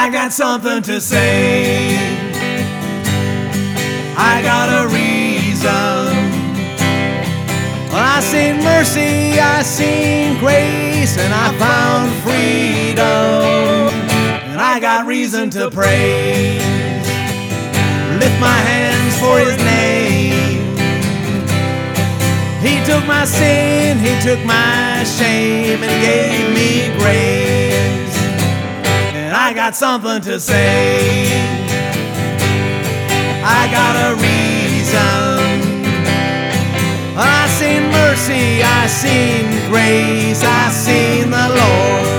I got something to say. I got a reason. Well, I seen mercy, I seen grace, and I found freedom. And I got reason to praise. Lift my hands for His name. He took my sin, He took my shame, and gave me grace. And I got something to say. I got a reason. I seen mercy, I seen grace, I seen the Lord.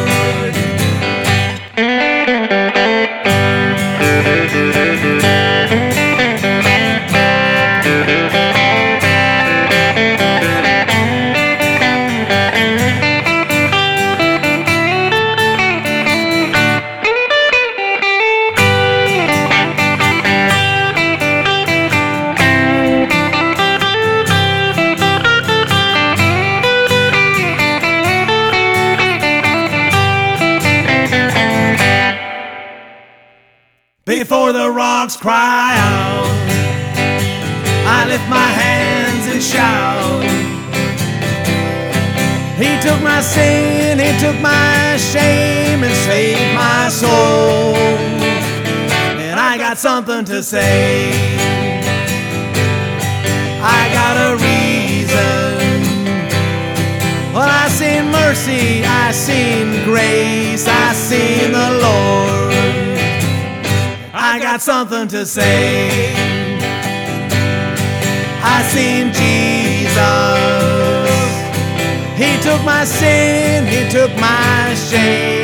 Before the rocks cry out, I lift my hands and shout. He took my sin, He took my shame, and saved my soul. And I got something to say. I got a reason. Well, I seen mercy, I seen grace, I seen the Lord. I got something to say. I seen Jesus. He took my sin, He took my shame.